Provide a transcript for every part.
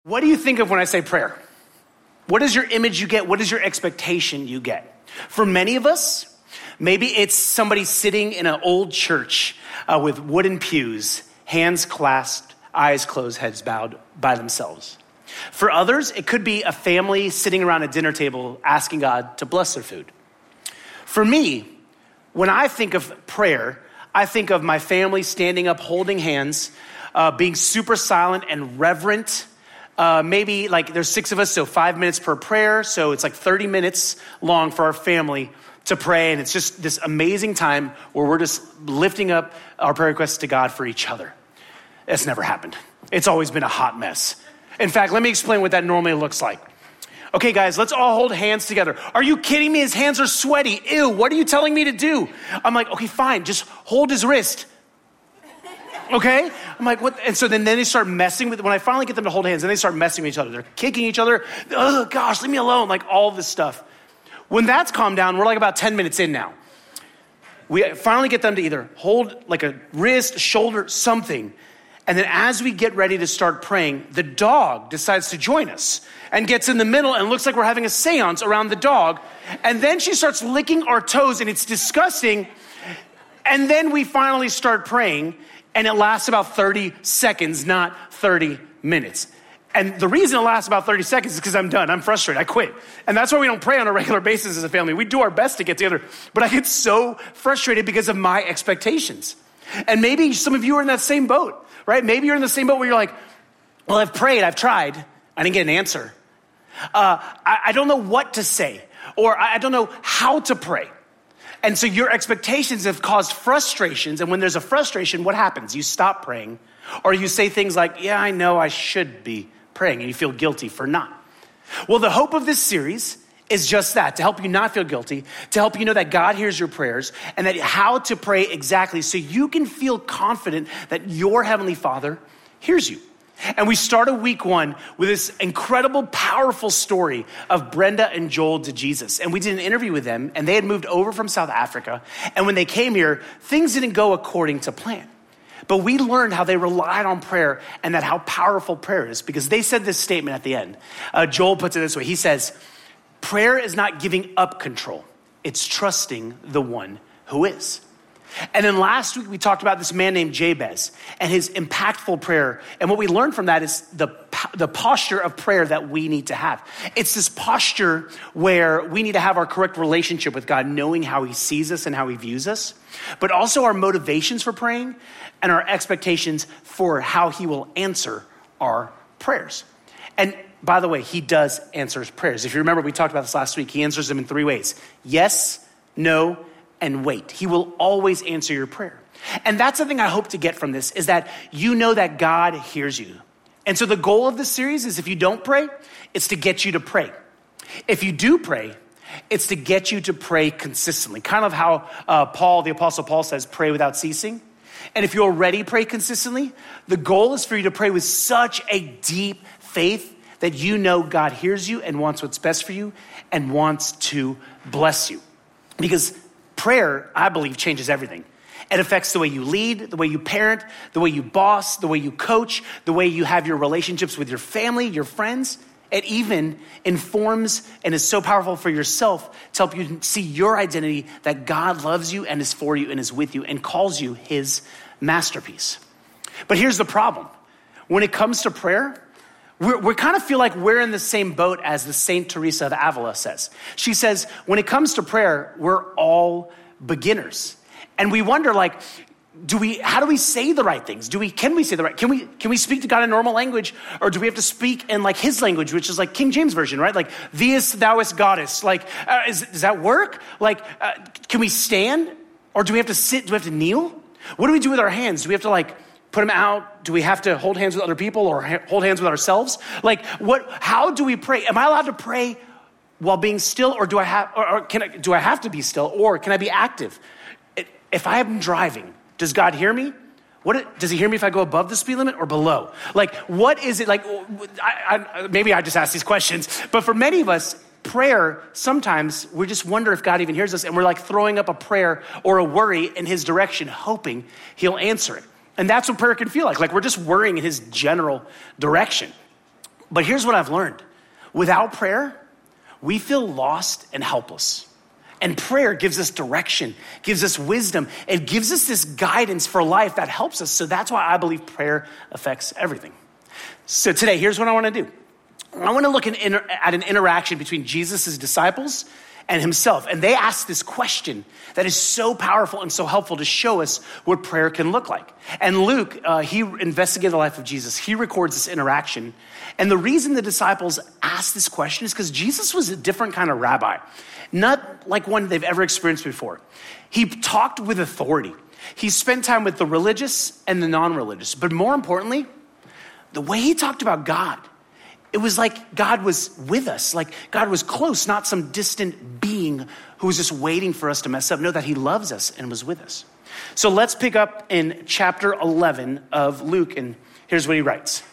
What do you think of when I say prayer? What is your image you get? What is your expectation you get? For many of us, maybe it's somebody sitting in an old church with wooden pews, hands clasped, eyes closed, heads bowed by themselves. For others, it could be a family sitting around a dinner table asking God to bless their food. For me, when I think of prayer, I think of my family standing up, holding hands, being super silent and reverent. Maybe like there's 6 of us, so 5 minutes per prayer. So it's like 30 minutes long for our family to pray. And it's just this amazing time where we're just lifting up our prayer requests to God for each other. It's never happened. It's always been a hot mess. In fact, let me explain what that normally looks like. Okay, guys, let's all hold hands together. Are you kidding me? His hands are sweaty. Ew, what are you telling me to do? I'm like, okay, fine, just hold his wrist. Okay? I'm like, what? And so then they start messing with, when I finally get them to hold hands, then they start messing with each other. They're kicking each other. Oh gosh, leave me alone. Like all this stuff. When that's calmed down, we're like about 10 minutes in now. We finally get them to either hold like a wrist, shoulder, something. And then as we get ready to start praying, the dog decides to join us and gets in the middle and looks like we're having a seance around the dog. And then she starts licking our toes and it's disgusting. And then we finally start praying. And it lasts about 30 seconds, not 30 minutes. And the reason it lasts about 30 seconds is because I'm done. I'm frustrated. I quit. And that's why we don't pray on a regular basis as a family. We do our best to get together. But I get so frustrated because of my expectations. And maybe some of you are in that same boat, right? Maybe you're in the same boat where you're like, well, I've prayed, I've tried. I didn't get an answer. I don't know what to say. Or I don't know how to pray. And so your expectations have caused frustrations. And when there's a frustration, what happens? You stop praying. Or you say things like, yeah, I know I should be praying. And you feel guilty for not. Well, the hope of this series is just that, to help you not feel guilty, to help you know that God hears your prayers and that how to pray exactly so you can feel confident that your Heavenly Father hears you. And we started week 1 with this incredible, powerful story of Brenda and Joel to Jesus. And we did an interview with them, and they had moved over from South Africa. And when they came here, things didn't go according to plan. But we learned how they relied on prayer and that how powerful prayer is, because they said this statement at the end. Joel puts it this way. He says, prayer is not giving up control. It's trusting the one who is. And then last week, we talked about this man named Jabez and his impactful prayer. And what we learned from that is the posture of prayer that we need to have. It's this posture where we need to have our correct relationship with God, knowing how he sees us and how he views us, but also our motivations for praying and our expectations for how he will answer our prayers. And by the way, he does answer his prayers. If you remember, we talked about this last week. He answers them in 3 ways. Yes, no, and wait. He will always answer your prayer. And that's the thing I hope to get from this is that you know that God hears you. And so the goal of this series is if you don't pray, it's to get you to pray. If you do pray, it's to get you to pray consistently. Kind of how the Apostle Paul says, pray without ceasing. And if you already pray consistently, the goal is for you to pray with such a deep faith that you know God hears you and wants what's best for you and wants to bless you. Because prayer, I believe, changes everything. It affects the way you lead, the way you parent, the way you boss, the way you coach, the way you have your relationships with your family, your friends. It even informs and is so powerful for yourself to help you see your identity that God loves you and is for you and is with you and calls you his masterpiece. But here's the problem. When it comes to prayer, we kind of feel like we're in the same boat as the Saint Teresa of Avila says. She says, when it comes to prayer, we're all beginners. And we wonder, like, how do we say the right things? Can we say the right? Can we speak to God in normal language? Or do we have to speak in like his language, which is like King James Version, right? Like, theist, thouest, goddess. Like, does that work? Like, can we stand? Or do we have to sit? Do we have to kneel? What do we do with our hands? Do we have to like put them out? Do we have to hold hands with other people or hold hands with ourselves? Like, how do we pray? Am I allowed to pray while being still, or do I have to be still, or can I be active? If I am driving, does God hear me? Does he hear me if I go above the speed limit or below? Like, what is it like? Maybe I just ask these questions, but for many of us, prayer, sometimes we just wonder if God even hears us, and we're like throwing up a prayer or a worry in his direction, hoping he'll answer it. And that's what prayer can feel like we're just worrying in his general direction. But here's what I've learned. Without prayer, we feel lost and helpless. And prayer gives us direction, gives us wisdom. It gives us this guidance for life that helps us. So that's why I believe prayer affects everything. So today, here's what I want to do. I want to look at an interaction between Jesus' disciples and himself. And they asked this question that is so powerful and so helpful to show us what prayer can look like. And Luke, he investigated the life of Jesus. He records this interaction. And the reason the disciples asked this question is because Jesus was a different kind of rabbi, not like one they've ever experienced before. He talked with authority. He spent time with the religious and the non-religious. But more importantly, the way he talked about God, it was like God was with us, like God was close, not some distant being who was just waiting for us to mess up. No, that he loves us and was with us. So let's pick up in chapter 11 of Luke, and here's what he writes.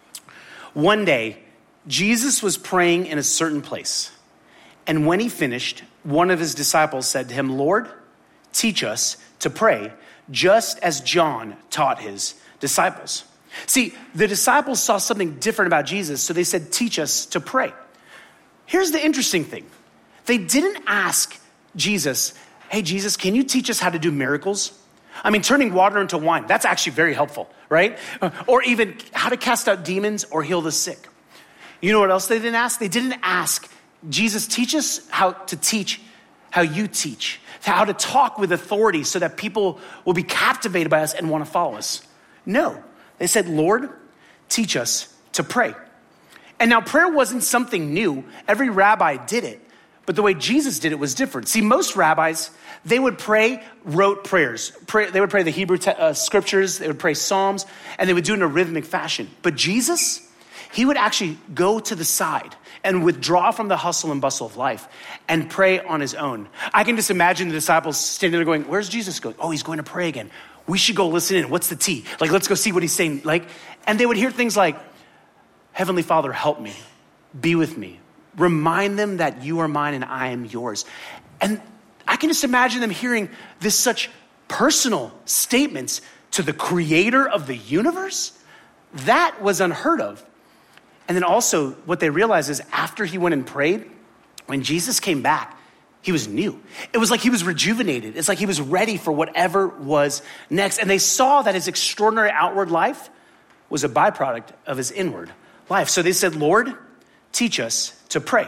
One day, Jesus was praying in a certain place, and when he finished, one of his disciples said to him, "Lord, teach us to pray, just as John taught his disciples." See, the disciples saw something different about Jesus, so they said, "Teach us to pray." Here's the interesting thing. They didn't ask Jesus, "Hey, Jesus, can you teach us how to do miracles?" I mean, turning water into wine, that's actually very helpful, right? Or even how to cast out demons or heal the sick. You know what else they didn't ask? They didn't ask, "Jesus, teach us how to teach how you teach, how to talk with authority so that people will be captivated by us and want to follow us." No. They said, "Lord, teach us to pray." And now prayer wasn't something new. Every rabbi did it, but the way Jesus did it was different. See, most rabbis, they would pray rote prayers. They would pray the Hebrew scriptures, they would pray Psalms, and they would do it in a rhythmic fashion. But Jesus, he would actually go to the side and withdraw from the hustle and bustle of life and pray on his own. I can just imagine the disciples standing there going, "Where's Jesus going?" "Oh, he's going to pray again. We should go listen in. What's the tea? Like, let's go see what he's saying." And they would hear things like, "Heavenly Father, help me. Be with me. Remind them that you are mine and I am yours." And I can just imagine them hearing this such personal statements to the creator of the universe. That was unheard of. And then also what they realized is after he went and prayed, when Jesus came back, he was new. It was like he was rejuvenated. It's like he was ready for whatever was next. And they saw that his extraordinary outward life was a byproduct of his inward life. So they said, "Lord, teach us to pray."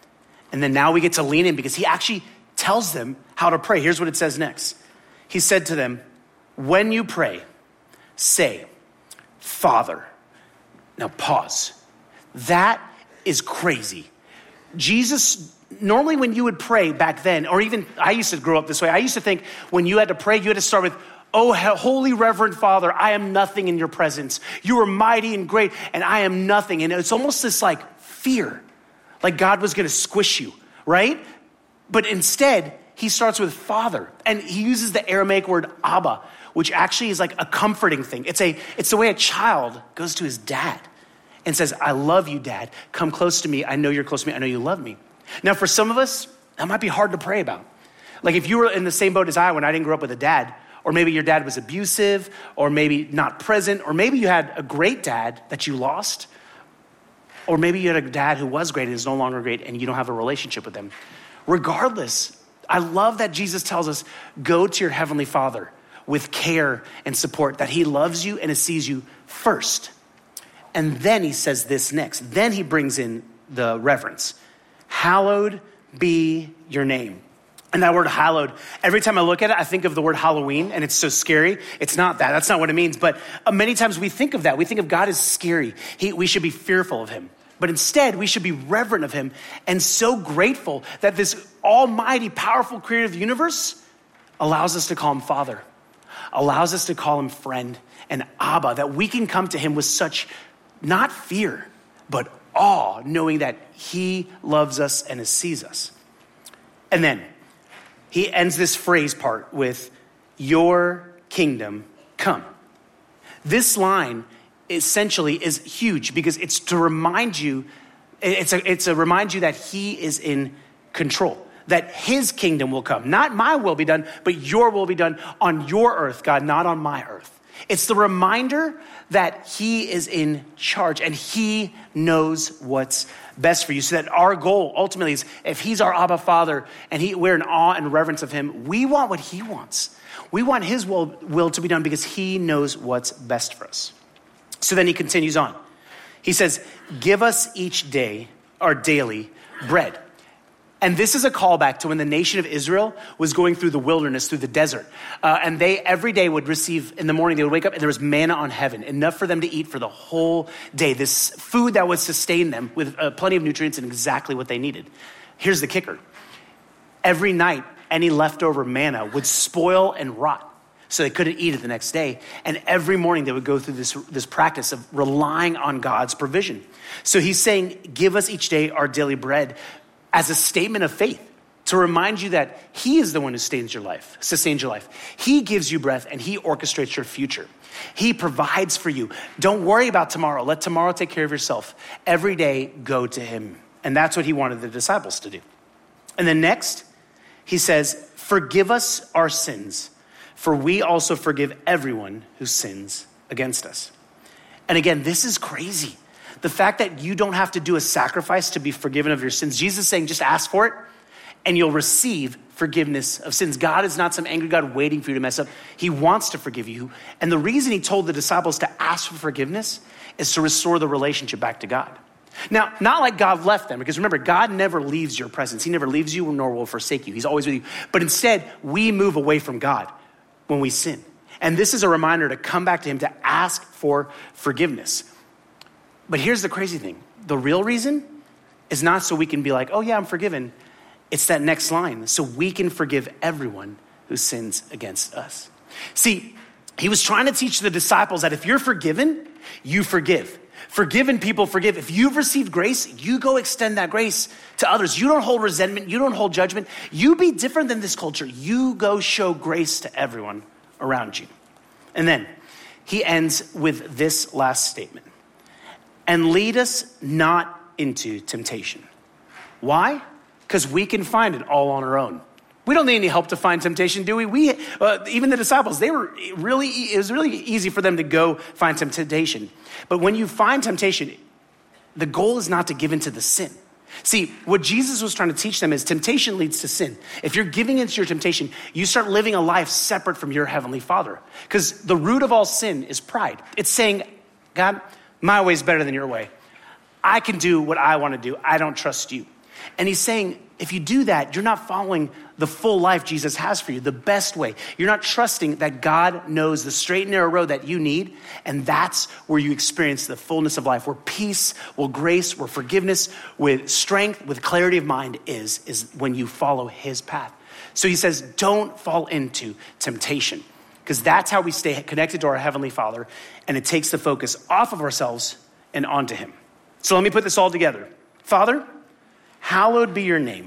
And then now we get to lean in because he actually tells them how to pray. Here's what it says next. He said to them, "When you pray, say, Father." Now pause. That is crazy. Jesus, normally when you would pray back then, or even I used to grow up this way, I used to think when you had to pray, you had to start with, "Oh, holy reverend Father, I am nothing in your presence. You are mighty and great, and I am nothing." And it's almost this like fear, like God was going to squish you, right? But instead, he starts with Father, and he uses the Aramaic word Abba, which actually is like a comforting thing. It's the way a child goes to his dad and says, "I love you, Dad. Come close to me. I know you're close to me. I know you love me." Now, for some of us, that might be hard to pray about. Like if you were in the same boat as I when I didn't grow up with a dad, or maybe your dad was abusive, or maybe not present, or maybe you had a great dad that you lost, or maybe you had a dad who was great and is no longer great and you don't have a relationship with them. Regardless, I love that Jesus tells us, go to your heavenly Father with care and support, that he loves you and sees you first. And then he says this next. Then he brings in the reverence. "Hallowed be your name." And that word hallowed, every time I look at it, I think of the word Halloween, and it's so scary. It's not that. That's not what it means. But many times we think of that. We think of God as scary. We should be fearful of him. But instead, we should be reverent of him and so grateful that this almighty, powerful creator of the universe allows us to call him Father, allows us to call him friend and Abba, that we can come to him with such not fear, but awe, knowing that he loves us and sees us. And then he ends this phrase part with, "Your kingdom come." This line essentially is huge because it's to remind you, it's a remind you that he is in control, that his kingdom will come. Not my will be done, but your will be done on your earth, God, not on my earth. It's the reminder that he is in charge and he knows what's best for you. So that our goal ultimately is, if he's our Abba Father and we're in awe and reverence of him, we want what he wants. We want his will to be done because he knows what's best for us. So then he continues on. He says, give us each day our daily bread. And this is a callback to when the nation of Israel was going through the wilderness, through the desert. And they every day would receive, in the morning, they would wake up and there was manna on heaven, enough for them to eat for the whole day. This food that would sustain them with plenty of nutrients and exactly what they needed. Here's the kicker. Every night, any leftover manna would spoil and rot. So they couldn't eat it the next day. And every morning they would go through this practice of relying on God's provision. So he's saying, give us each day our daily bread, as a statement of faith, to remind you that he is the one who sustains your life. He gives you breath and he orchestrates your future. He provides for you. Don't worry about tomorrow. Let tomorrow take care of yourself. Every day, go to him. And that's what he wanted the disciples to do. And then next, he says, forgive us our sins, for we also forgive everyone who sins against us. And again, this is crazy. The fact that you don't have to do a sacrifice to be forgiven of your sins. Jesus is saying, just ask for it and you'll receive forgiveness of sins. God is not some angry God waiting for you to mess up. He wants to forgive you. And the reason he told the disciples to ask for forgiveness is to restore the relationship back to God. Now, not like God left them, because remember, God never leaves your presence. He never leaves you nor will forsake you. He's always with you. But instead, we move away from God when we sin. And this is a reminder to come back to him, to ask for forgiveness. But here's the crazy thing. The real reason is not so we can be like, oh yeah, I'm forgiven. It's that next line. So we can forgive everyone who sins against us. See, he was trying to teach the disciples that if you're forgiven, you forgive. Forgiven people forgive. If you've received grace, you go extend that grace to others. You don't hold resentment. You don't hold judgment. You be different than this culture. You go show grace to everyone around you. And then he ends with this last statement. And lead us not into temptation. Why? Because we can find it all on our own. We don't need any help to find temptation, do we? Even the disciples, it was really easy for them to go find some temptation. But when you find temptation, the goal is not to give into the sin. See, what Jesus was trying to teach them is temptation leads to sin. If you're giving into your temptation, you start living a life separate from your heavenly Father. Because the root of all sin is pride. It's saying, God, my way is better than your way. I can do what I want to do. I don't trust you. And he's saying, if you do that, you're not following the full life Jesus has for you, the best way. You're not trusting that God knows the straight and narrow road that you need. And that's where you experience the fullness of life, where peace, where grace, where forgiveness, with strength, with clarity of mind is when you follow his path. So he says, don't fall into temptation, because that's how we stay connected to our Heavenly Father, and it takes the focus off of ourselves and onto him. So let me put this all together. Father, hallowed be your name.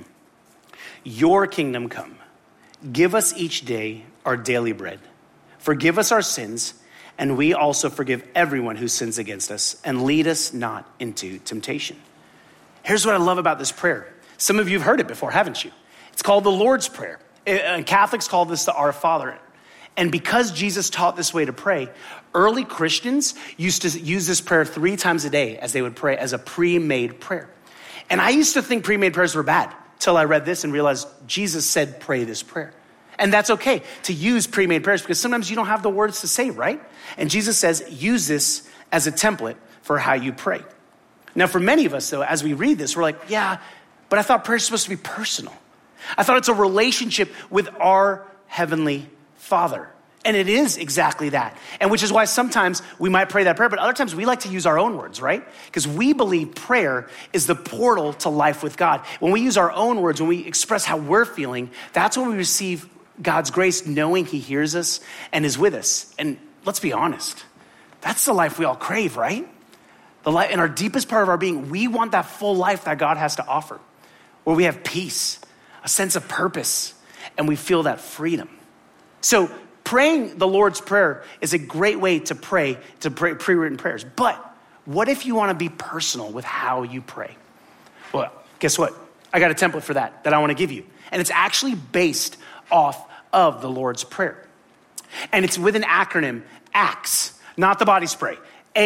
Your kingdom come. Give us each day our daily bread. Forgive us our sins, and we also forgive everyone who sins against us, and lead us not into temptation. Here's what I love about this prayer. Some of you have heard it before, haven't you? It's called the Lord's Prayer. Catholics call this the Our Father. And because Jesus taught this way to pray, early Christians used to use this prayer 3 times a day as they would pray as a pre-made prayer. And I used to think pre-made prayers were bad till I read this and realized Jesus said, pray this prayer. And that's okay to use pre-made prayers because sometimes you don't have the words to say, right? And Jesus says, use this as a template for how you pray. Now, for many of us, though, as we read this, we're like, yeah, but I thought prayer is supposed to be personal. I thought it's a relationship with our Heavenly Father. And it is exactly that. And which is why sometimes we might pray that prayer, but other times we like to use our own words, right? Because we believe prayer is the portal to life with God. When we use our own words, when we express how we're feeling, that's when we receive God's grace, knowing he hears us and is with us. And let's be honest, that's the life we all crave, right? The life in our deepest part of our being, we want that full life that God has to offer, where we have peace, a sense of purpose, and we feel that freedom. So praying the Lord's Prayer is a great way to pray pre-written prayers. But what if you want to be personal with how you pray? Well, guess what? I got a template for that I want to give you. And it's actually based off of the Lord's Prayer. And it's with an acronym, Acts, not the body spray.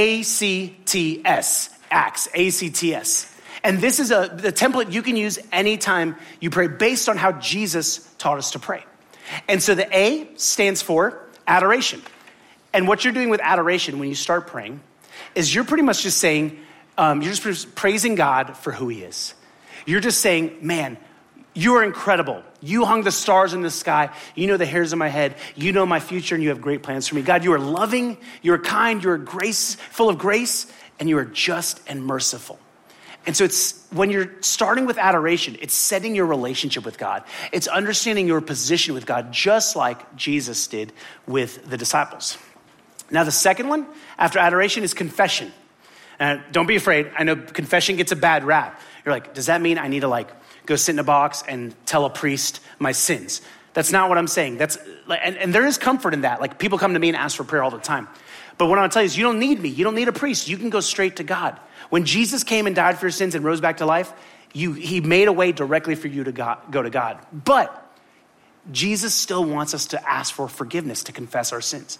A-C-T-S, Acts, A-C-T-S. And this is the template you can use anytime you pray based on how Jesus taught us to pray. And so the A stands for adoration. And what you're doing with adoration when you start praying is you're pretty much just saying, you're just praising God for who he is. You're just saying, man, you are incredible. You hung the stars in the sky. You know the hairs of my head. You know my future, and you have great plans for me. God, you are loving, you are kind, you are full of grace, and you are just and merciful. And so it's when you're starting with adoration, it's setting your relationship with God. It's understanding your position with God, just like Jesus did with the disciples. Now, the second one after adoration is confession. Don't be afraid. I know confession gets a bad rap. You're like, does that mean I need to go sit in a box and tell a priest my sins? That's not what I'm saying. And there is comfort in that. Like, people come to me and ask for prayer all the time. But what I want to tell you is you don't need me. You don't need a priest. You can go straight to God. When Jesus came and died for your sins and rose back to life, he made a way directly for you to go to God. But Jesus still wants us to ask for forgiveness, to confess our sins.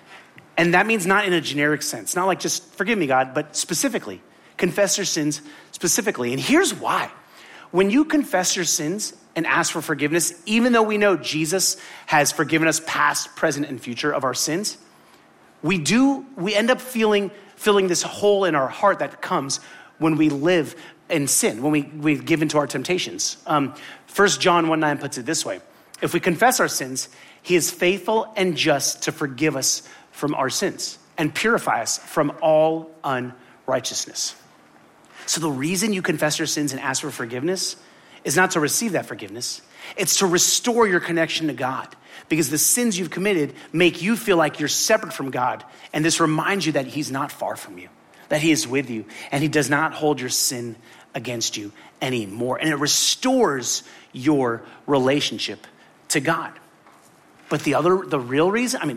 And that means not in a generic sense, not like just forgive me, God, but specifically, confess your sins specifically. And here's why. When you confess your sins and ask for forgiveness, even though we know Jesus has forgiven us past, present, and future of our sins, we end up filling this hole in our heart that comes when we live in sin, when we give into our temptations. 1 John 1:9 puts it this way. If we confess our sins, he is faithful and just to forgive us from our sins and purify us from all unrighteousness. So the reason you confess your sins and ask for forgiveness is not to receive that forgiveness. It's to restore your connection to God, because the sins you've committed make you feel like you're separate from God. And this reminds you that he's not far from you, that he is with you, and he does not hold your sin against you anymore. And it restores your relationship to God. But the other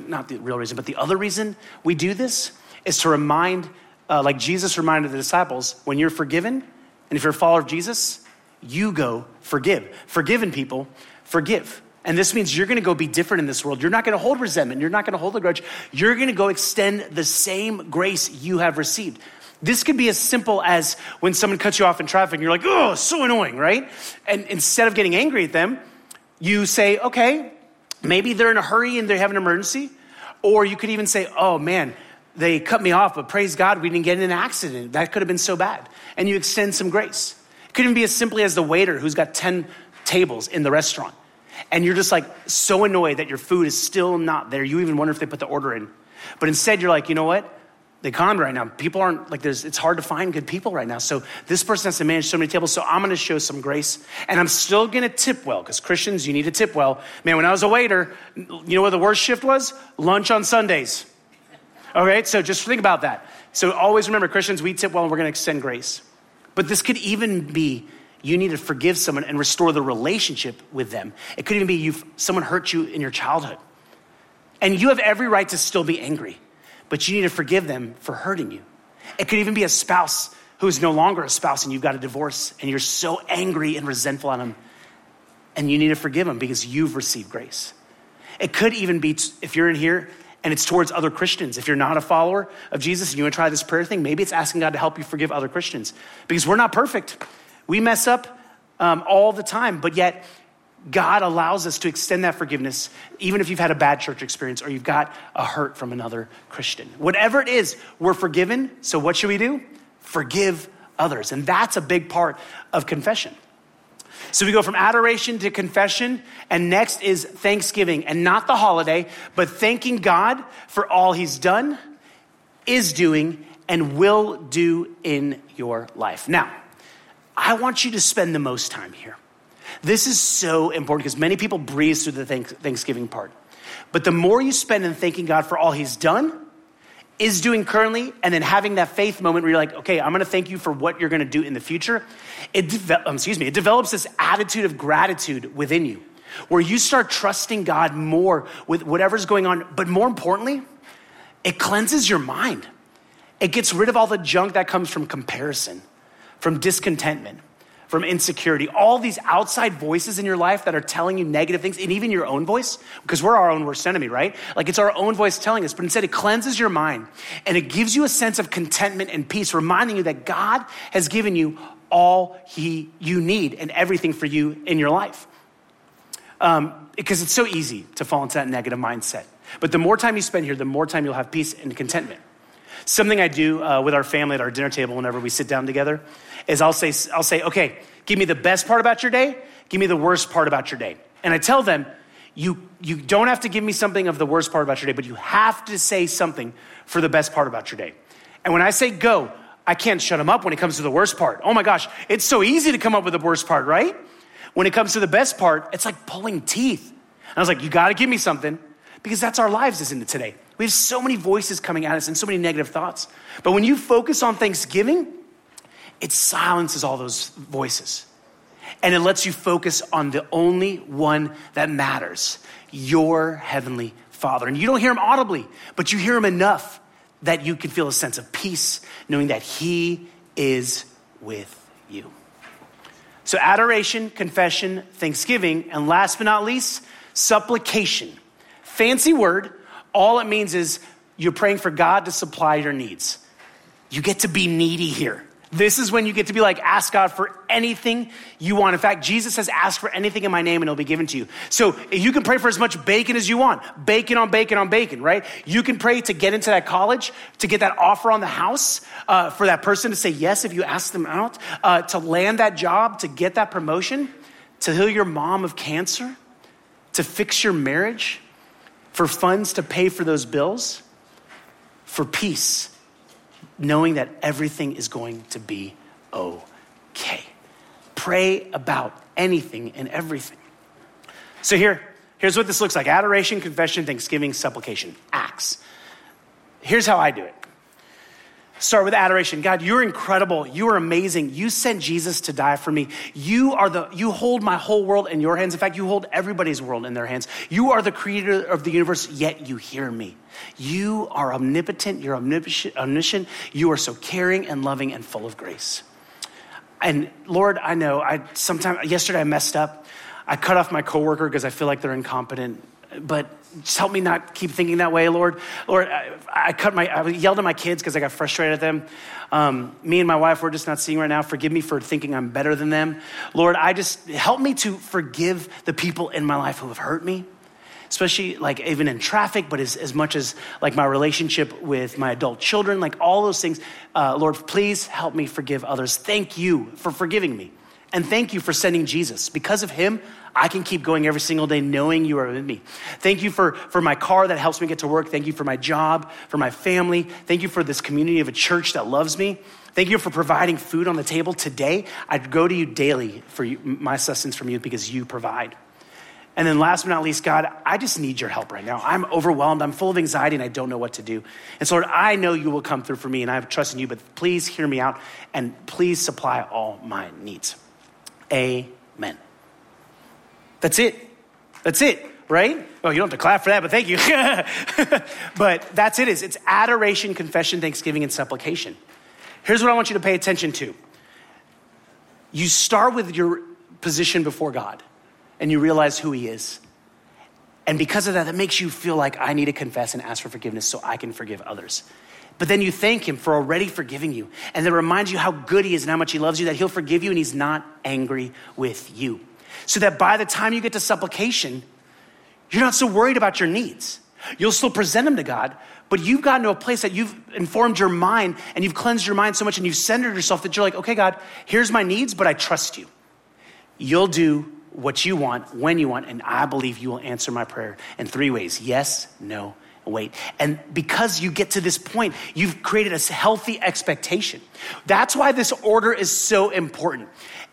reason we do this is to remind, like Jesus reminded the disciples, when you're forgiven, and if you're a follower of Jesus, you go forgive. Forgiven people, forgive. And this means you're going to go be different in this world. You're not going to hold resentment. You're not going to hold a grudge. You're going to go extend the same grace you have received. This could be as simple as when someone cuts you off in traffic and you're like, oh, so annoying, right? And instead of getting angry at them, you say, okay, maybe they're in a hurry and they have an emergency. Or you could even say, oh man, they cut me off, but praise God, we didn't get in an accident. That could have been so bad. And you extend some grace. It could even be as simply as the waiter who's got 10 tables in the restaurant. And you're just like so annoyed that your food is still not there. You even wonder if they put the order in. But instead you're like, you know what? The economy right now, people aren't like it's hard to find good people right now. So this person has to manage so many tables. So I'm going to show some grace, and I'm still going to tip well, because Christians, you need to tip well. Man, when I was a waiter, you know what the worst shift was? Lunch on Sundays. All right. So just think about that. So always remember, Christians, we tip well and we're going to extend grace. But this could even be you need to forgive someone and restore the relationship with them. It could even be someone hurt you in your childhood. And you have every right to still be angry, but you need to forgive them for hurting you. It could even be a spouse who is no longer a spouse and you've got a divorce and you're so angry and resentful on them, and you need to forgive them because you've received grace. It could even be if you're in here and it's towards other Christians. If you're not a follower of Jesus and you want to try this prayer thing, maybe it's asking God to help you forgive other Christians, because we're not perfect. We mess up all the time, but yet God allows us to extend that forgiveness, even if you've had a bad church experience or you've got a hurt from another Christian. Whatever it is, we're forgiven. So what should we do? Forgive others. And that's a big part of confession. So we go from adoration to confession, and next is thanksgiving, and not the holiday, but thanking God for all he's done, is doing, and will do in your life. Now, I want you to spend the most time here. This is so important because many people breeze through the Thanksgiving part. But the more you spend in thanking God for all he's done, is doing currently, and then having that faith moment where you're like, okay, I'm going to thank you for what you're going to do in the future. It develops this attitude of gratitude within you, where you start trusting God more with whatever's going on. But more importantly, it cleanses your mind. It gets rid of all the junk that comes from comparison, from discontentment, from insecurity, all these outside voices in your life that are telling you negative things, and even your own voice, because we're our own worst enemy, right? Like it's our own voice telling us, but instead it cleanses your mind and it gives you a sense of contentment and peace, reminding you that God has given you all you need and everything for you in your life. Because it's so easy to fall into that negative mindset. But the more time you spend here, the more time you'll have peace and contentment. Something I do with our family at our dinner table whenever we sit down together is I'll say, okay, give me the best part about your day, give me the worst part about your day. And I tell them, you don't have to give me something of the worst part about your day, but you have to say something for the best part about your day. And when I say go, I can't shut them up when it comes to the worst part. Oh my gosh, it's so easy to come up with the worst part, right? When it comes to the best part, it's like pulling teeth. And I was like, you gotta give me something, because that's our lives, isn't it, today? We have so many voices coming at us and so many negative thoughts. But when you focus on Thanksgiving, it silences all those voices. And it lets you focus on the only one that matters, your heavenly Father. And you don't hear him audibly, but you hear him enough that you can feel a sense of peace, knowing that he is with you. So adoration, confession, thanksgiving, and last but not least, supplication. Fancy word. All it means is you're praying for God to supply your needs. You get to be needy here. This is when you get to be like, ask God for anything you want. In fact, Jesus says, ask for anything in my name and it'll be given to you. So you can pray for as much bacon as you want. Bacon on bacon on bacon, right? You can pray to get into that college, to get that offer on the house, for that person to say yes if you ask them out, to land that job, to get that promotion, to heal your mom of cancer, to fix your marriage, for funds to pay for those bills, for peace, knowing that everything is going to be okay. Pray about anything and everything. So here's what this looks like. Adoration, confession, thanksgiving, supplication, acts. Here's how I do it. Start with adoration. God, you're incredible. You are amazing. You sent Jesus to die for me. You hold my whole world in your hands. In fact, you hold everybody's world in their hands. You are the creator of the universe, yet you hear me. You are omnipotent. You're omniscient. You are so caring and loving and full of grace. And Lord, I know yesterday I messed up. I cut off my coworker because I feel like they're incompetent, but just help me not keep thinking that way, Lord. Lord, I yelled at my kids because I got frustrated at them. Me and my wife, we're just not seeing right now. Forgive me for thinking I'm better than them. Lord, help me to forgive the people in my life who have hurt me, especially like even in traffic, but as much as like my relationship with my adult children, like all those things. Lord, please help me forgive others. Thank you for forgiving me. And thank you for sending Jesus. Because of him, I can keep going every single day knowing you are with me. Thank you for my car that helps me get to work. Thank you for my job, for my family. Thank you for this community of a church that loves me. Thank you for providing food on the table today. I'd go to you daily for my sustenance from you because you provide. And then last but not least, God, I just need your help right now. I'm overwhelmed. I'm full of anxiety and I don't know what to do. And so Lord, I know you will come through for me and I trust in you, but please hear me out and please supply all my needs. Amen. That's it. That's it, right? Oh, you don't have to clap for that, but thank you. But that's it. It's adoration, confession, thanksgiving, and supplication. Here's what I want you to pay attention to. You start with your position before God and you realize who he is. And because of that makes you feel like I need to confess and ask for forgiveness so I can forgive others. But then you thank him for already forgiving you. And that reminds you how good he is and how much he loves you, that he'll forgive you and he's not angry with you. So that by the time you get to supplication, you're not so worried about your needs. You'll still present them to God, but you've gotten to a place that you've informed your mind and you've cleansed your mind so much and you've centered yourself that you're like, okay, God, here's my needs, but I trust you. You'll do what you want, when you want, and I believe you will answer my prayer in 3 ways. Yes, no, wait. And because you get to this point, you've created a healthy expectation. That's why this order is so important.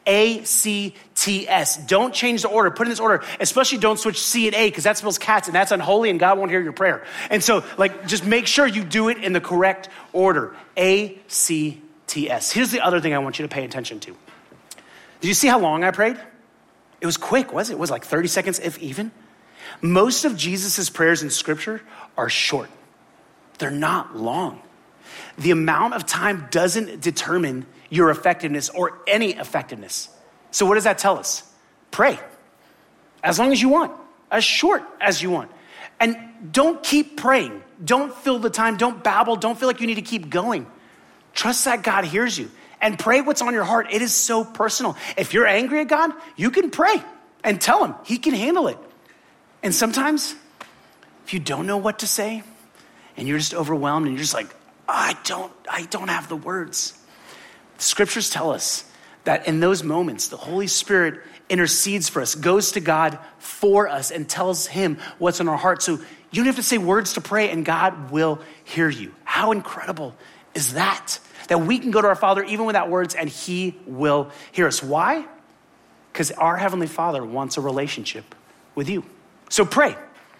A-C-T-S. Don't change the order. Put in this order. Especially don't switch C and A because that spells cats and that's unholy and God won't hear your prayer. And so just make sure you do it in the correct order. A-C-T-S. Here's the other thing I want you to pay attention to. Did you see how long I prayed? It was quick, was it? It was like 30 seconds, if even. Most of Jesus's prayers in scripture are short. They're not long. The amount of time doesn't determine your effectiveness or any effectiveness. So what does that tell us? Pray as long as you want, as short as you want. And don't keep praying. Don't fill the time. Don't babble. Don't feel like you need to keep going. Trust that God hears you and pray what's on your heart. It is so personal. If you're angry at God, you can pray and tell him he can handle it. And sometimes if you don't know what to say and you're just overwhelmed and you're just like, I don't have the words. The scriptures tell us that in those moments, the Holy Spirit intercedes for us, goes to God for us and tells him what's in our heart. So you don't have to say words to pray and God will hear you. How incredible is that? That we can go to our Father even without words and he will hear us. Why? Because our Heavenly Father wants a relationship with you. So pray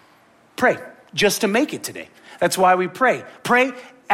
just to make it today. That's why we pray. Pray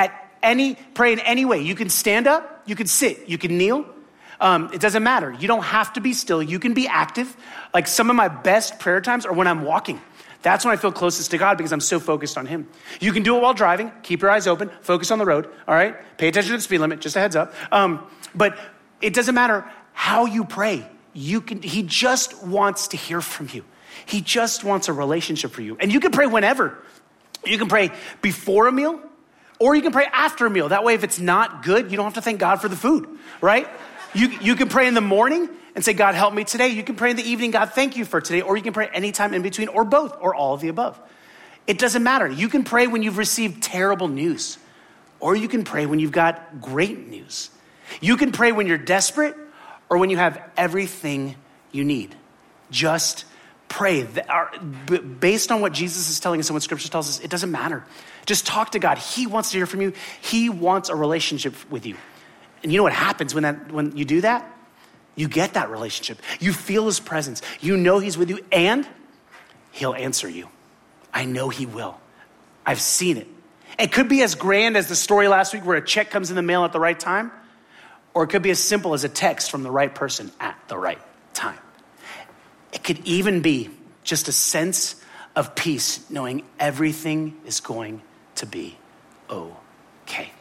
in any way. You can stand up, you can sit, you can kneel. It doesn't matter. You don't have to be still. You can be active. Like some of my best prayer times are when I'm walking. That's when I feel closest to God because I'm so focused on him. You can do it while driving. Keep your eyes open. Focus on the road. All right? Pay attention to the speed limit. Just a heads up. But it doesn't matter how you pray. He just wants to hear from you. He just wants a relationship for you. And you can pray whenever. You can pray before a meal or you can pray after a meal. That way, if it's not good, you don't have to thank God for the food, right? You can pray in the morning and say, God, help me today. You can pray in the evening, God, thank you for today. Or you can pray anytime in between or both or all of the above. It doesn't matter. You can pray when you've received terrible news or you can pray when you've got great news. You can pray when you're desperate or when you have everything you need. Just pray. Based on what Jesus is telling us and what scripture tells us, it doesn't matter. Just talk to God. He wants to hear from you. He wants a relationship with you. And you know what happens when you do that? You get that relationship. You feel his presence. You know he's with you and he'll answer you. I know he will. I've seen it. It could be as grand as the story last week where a check comes in the mail at the right time, or it could be as simple as a text from the right person at the right time. It could even be just a sense of peace knowing everything is going to be okay.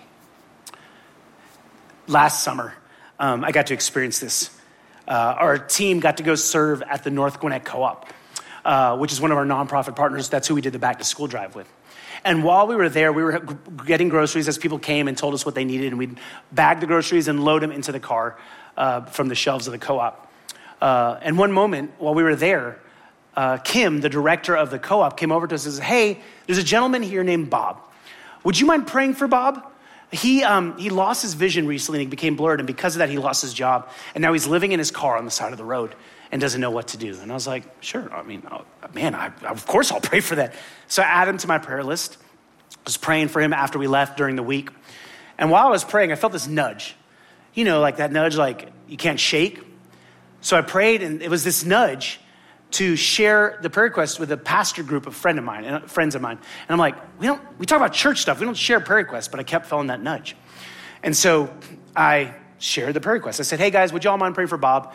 Last summer, I got to experience this. Our team got to go serve at the North Gwinnett Co-op, which is one of our nonprofit partners. That's who we did the back to school drive with. And while we were there, we were getting groceries as people came and told us what they needed. And we'd bag the groceries and load them into the car from the shelves of the co-op. And one moment while we were there, Kim, the director of the co-op, came over to us and says, hey, there's a gentleman here named Bob. Would you mind praying for Bob? He lost his vision recently and he became blurred. And because of that, he lost his job. And now he's living in his car on the side of the road and doesn't know what to do. And I was like, sure. I mean, of course I'll pray for that. So I added him to my prayer list. I was praying for him after we left during the week. And while I was praying, I felt this nudge. You know, like that nudge, like you can't shake. So I prayed and it was this nudge to share the prayer request with a pastor group of friends of mine. And I'm like, we talk about church stuff. We don't share prayer requests, but I kept feeling that nudge. And so I shared the prayer request. I said, hey guys, would y'all mind praying for Bob?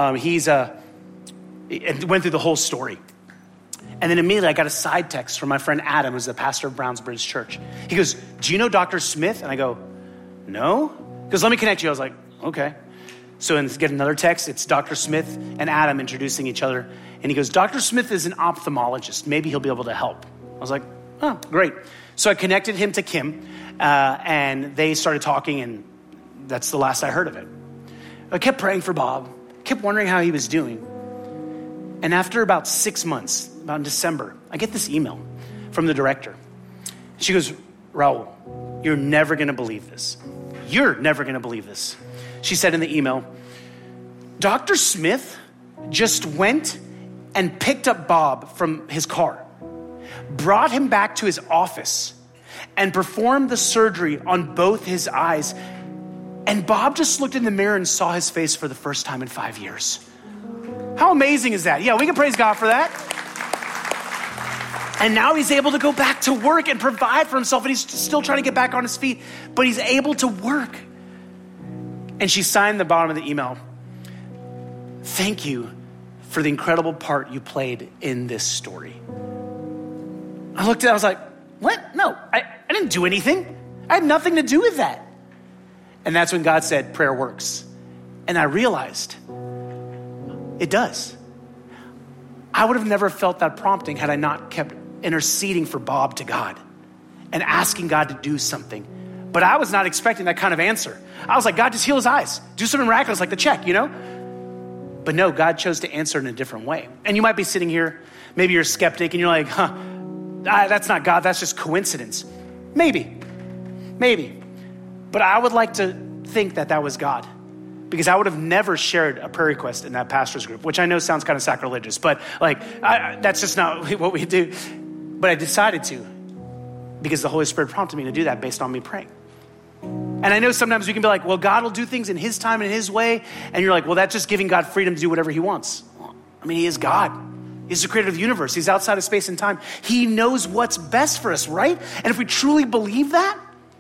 It went through the whole story. And then immediately I got a side text from my friend Adam, who's the pastor of Brownsbridge Church. He goes, do you know Dr. Smith? And I go, no. He goes, let me connect you. I was like, okay. So I get another text. It's Dr. Smith and Adam introducing each other. And he goes, Dr. Smith is an ophthalmologist. Maybe he'll be able to help. I was like, oh, great. So I connected him to Kim, and they started talking, and that's the last I heard of it. I kept praying for Bob, kept wondering how he was doing. And after about 6 months, about in December, I get this email from the director. She goes, Raul, you're never going to believe this. You're never going to believe this. She said in the email, Dr. Smith just went and picked up Bob from his car, brought him back to his office, and performed the surgery on both his eyes. And Bob just looked in the mirror and saw his face for the first time in 5 years. How amazing is that? Yeah, we can praise God for that. And now he's able to go back to work and provide for himself, and he's still trying to get back on his feet, but he's able to work. And she signed the bottom of the email, thank you for the incredible part you played in this story. I looked at it, I was like, what? No, I didn't do anything. I had nothing to do with that. And that's when God said, prayer works. And I realized It does. I would have never felt that prompting had I not kept interceding for Bob to God and asking God to do something. But I was not expecting that kind of answer. I was like, God, just heal his eyes. Do something miraculous like the check, you know? But no, God chose to answer in a different way. And you might be sitting here, maybe you're a skeptic and you're like, that's not God, that's just coincidence. Maybe. But I would like to think that that was God, because I would have never shared a prayer request in that pastor's group, which I know sounds kind of sacrilegious, but that's just not what we do. But I decided to, because the Holy Spirit prompted me to do that based on me praying. And I know sometimes we can be like, well, God will do things in his time and his way. And you're like, well, that's just giving God freedom to do whatever he wants. I mean, he is God. He's the creator of the universe. He's outside of space and time. He knows what's best for us, right? And if we truly believe that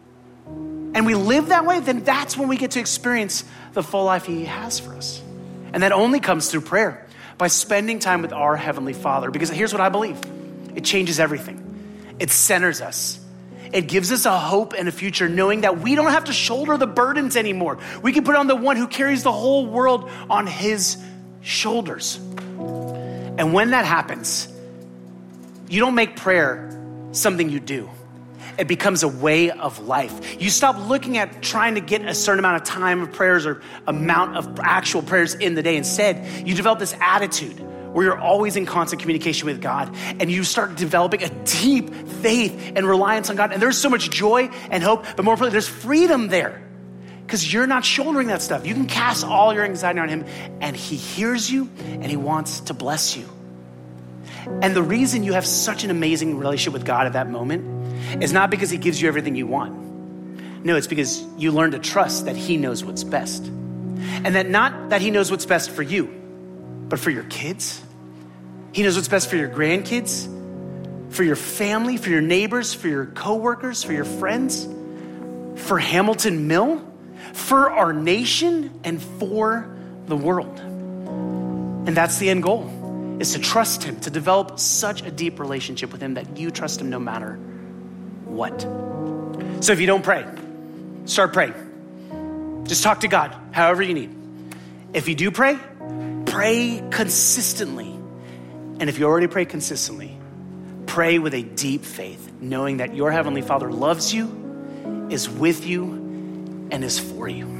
and we live that way, then that's when we get to experience the full life he has for us. And that only comes through prayer, by spending time with our Heavenly Father. Because here's what I believe. It changes everything. It centers us. It gives us a hope and a future, knowing that we don't have to shoulder the burdens anymore. We can put on the one who carries the whole world on his shoulders. And when that happens, you don't make prayer something you do. It becomes a way of life. You stop looking at trying to get a certain amount of time of prayers or amount of actual prayers in the day. Instead, you develop this attitude where you're always in constant communication with God, and you start developing a deep faith and reliance on God. And there's so much joy and hope, but more importantly, there's freedom there, because you're not shouldering that stuff. You can cast all your anxiety on him, and he hears you, and he wants to bless you. And the reason you have such an amazing relationship with God at that moment is not because he gives you everything you want. No, it's because you learn to trust that he knows what's best. And that not that he knows what's best for you, but for your kids. He knows what's best for your grandkids, for your family, for your neighbors, for your coworkers, for your friends, for Hamilton Mill, for our nation, and for the world. And that's the end goal, is to trust him, to develop such a deep relationship with him that you trust him no matter what. So if you don't pray, start praying. Just talk to God however you need. If you do pray, pray consistently. And if you already pray consistently, pray with a deep faith, knowing that your Heavenly Father loves you, is with you, and is for you.